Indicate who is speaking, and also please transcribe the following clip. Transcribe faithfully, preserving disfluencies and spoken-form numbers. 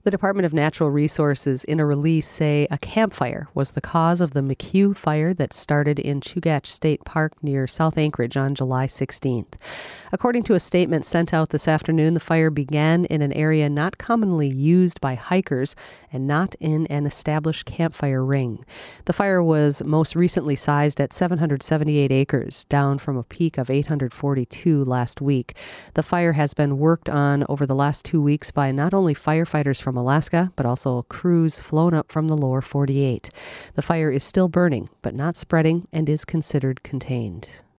Speaker 1: The Department of Natural Resources, in a release, say a campfire was the cause of the McHugh fire that started in Chugach State Park near South Anchorage on July sixteenth. According to a statement sent out this afternoon, the fire began in an area not commonly used by hikers and not in an established campfire ring. The fire was most recently sized at seven hundred seventy-eight acres, down from a peak of eight hundred forty-two last week. The fire has been worked on over the last two weeks by not only firefighters from Alaska, but also crews flown up from the lower forty-eight. The fire is still burning, but not spreading, and is considered contained.